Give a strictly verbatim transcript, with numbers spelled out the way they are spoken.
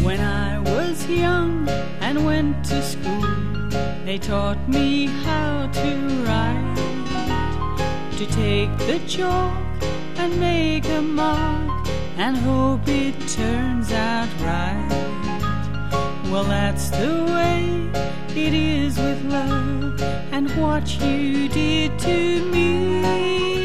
When I was young and went to school, they taught me how to write, to take the chalk and make a mark and hope it turns out right. Well, that's the way it is with love and what you did to me.